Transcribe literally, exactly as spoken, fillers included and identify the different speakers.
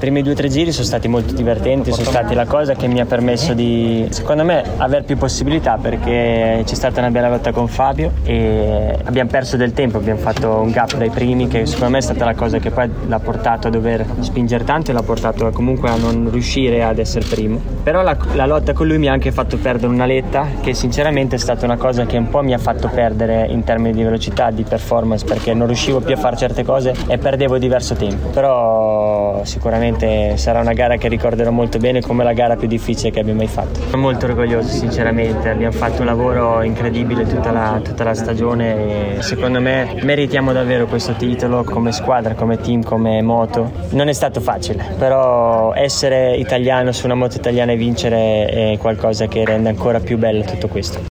Speaker 1: primi due o tre giri sono stati molto divertenti, sono stati la cosa che mi ha permesso di, secondo me, aver più possibilità, perché c'è stata una bella lotta con Fabio e abbiamo perso del tempo, abbiamo fatto un gap dai primi che secondo me è stata la cosa che poi l'ha portato a dover spingere tanto e l'ha portato comunque a non riuscire ad essere primo. Però la, la lotta con lui mi ha anche fatto perdere una letta, che sinceramente è stata una cosa che un po' mi ha fatto perdere in termini di velocità, di performance, perché non riuscivo più a fare certe cose e perdevo diverso tempo. Però sicuramente sarà una gara che ricorderò molto bene come la gara più difficile che abbia mai fatto. Sono molto orgoglioso sinceramente, abbiamo fatto un lavoro incredibile tutta la, tutta la stagione e secondo me meritiamo davvero questo titolo come squadra, come team, come moto. Non è stato facile, però essere italiano su una moto italiana e vincere è qualcosa che rende ancora più bello tutto questo.